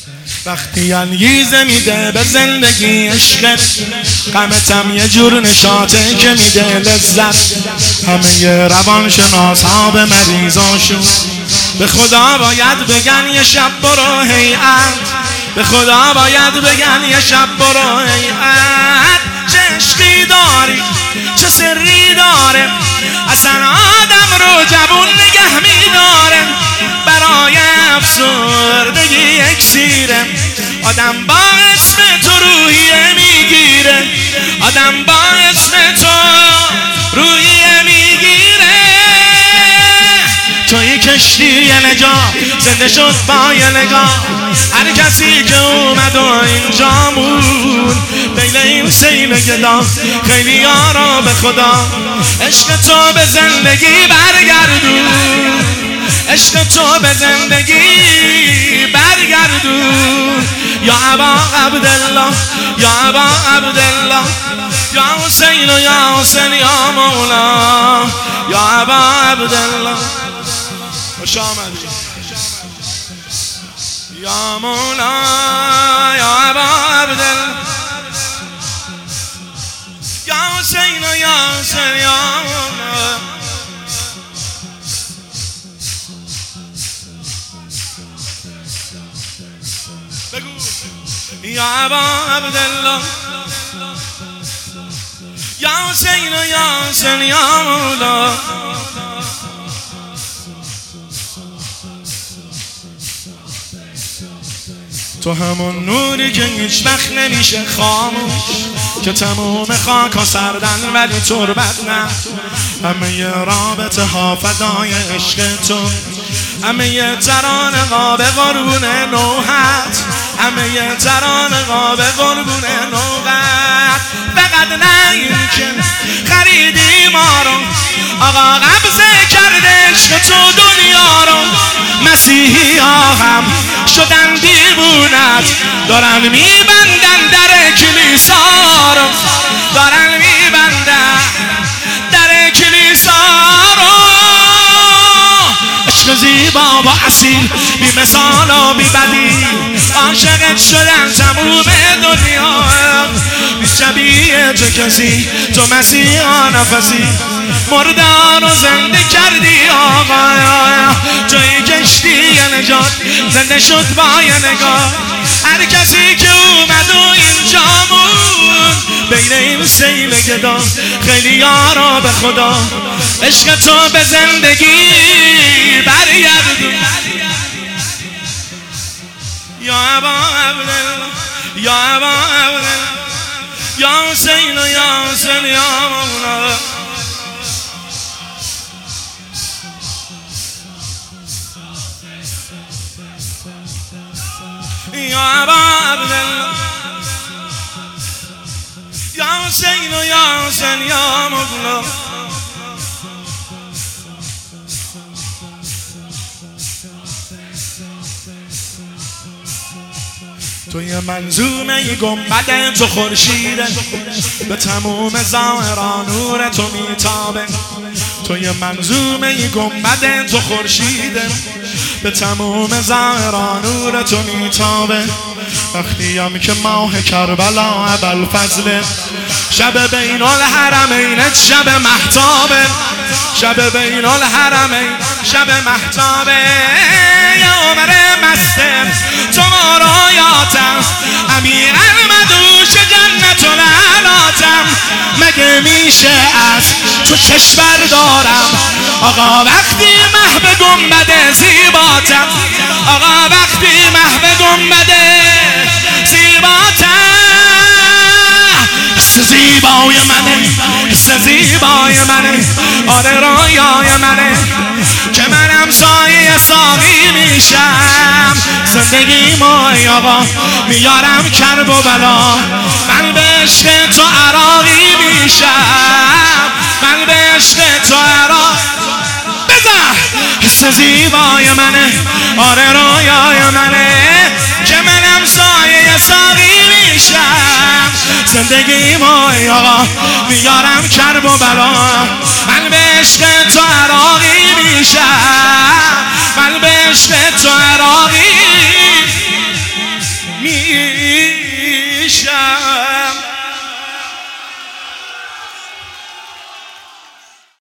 وقتی انگیزه میده به زندگی عشقت، غمتم یه جور نشاطه که میده لذت. همه روانشناسا به مریضاشون به خدا باید بگن یه شب برو هیئت، به خدا باید بگن یه شب برو هیئت. چه عشقی داری چه سری داره، اصلا آدم رو جوون نگه میداره. برای افسردگی اکسیره، آدم با اسم تو روحیه میگیره، آدم با اسم تو روحیه میگیره. توی کشتی نجات زنده شد با یه نگاه، هر کسی که اومد و اینجا مون بین این سیل گدا. خیلی یارا به خدا عشق تو به زندگی برگردون، عشق تو به زندگی برگردون. یا ابا عبدالله یا ابا عبدالله، یا حسین و یا حسین یا مولا، یا ابا عبدالله. خوش آمدی یا مولا، یا ابا عبدالله، یا حسین و یا حسین یا مولا. یا ابا عبدالله، یا حسین و یا حسین یا مولا. تو همون نوری که هیچ وقت نمیشه خاموش، که تموم خاک ها سردن ولی تربت نه. همه رابطه ها فدای عشق تو، همه ترانه ها به قربون نوحت، همه ترانه ها به قربون نوحت. فقط نه این که خریدی ما رو، آقا قبضه کرده عشق تو دنیا رو. مسیحی ها هم شدن دیوونت، دارن میبندن در کلیسا رو، دارن میبندن در کلیسا رو. عشق زیبا و اصیل بی مثال و بی بدیل، عاشقت شدن تموم دنیا. بی شبیه تو کسی، تو مسیحا نفسی، مردان و زنده کردی آقا. توی کشتی نجات زنده شد با یه نگاه، هر کسی که اومد و اینجا موند بین این سیل گدا. خیلی یارا به خدا عشق تو به زندگی برگردون. یا ابا عبدالله یا ابا عبدالله، یا حسین و یا حسین یا مولا. یا ابا عبدالله یا حسین و یا حسین یا مولا. توی منظومه ی گنبد تو خورشیده، به تموم ظاهرا نور تو میتابه. توی منظومه ی گنبد تو خورشیده، به تموم ظاهرا نور تو میتابه. وقتی هم که ماه کربلا ابوالفضل، شب بین الحرمین شب مهتابه، شب بین الحرمین شب مهتابه. یا عمر مستم تو ما را یادم، امیر المدوش جنت العلاتم. مگه میشه از تو کشور دارم آقا وقتی محو گنبد زیباتم، آقا وقتی محو گنبد زیباتم. حس زیبای منه، حس زیبای منه، آره رویای منه که منم سایه ساقی میشم. زندگی مای آقا میارم کرب و بلا، من به عشق تو عراقی میشم، من به عشق تو عراق. بزن حس زیبای منه، آره رویای منه که منم سایه ساقی میشم. زندگی مای آقا میارم کرب و بلا، من به عشق تو عراقی میشم، من به عشق تو عراقی. میری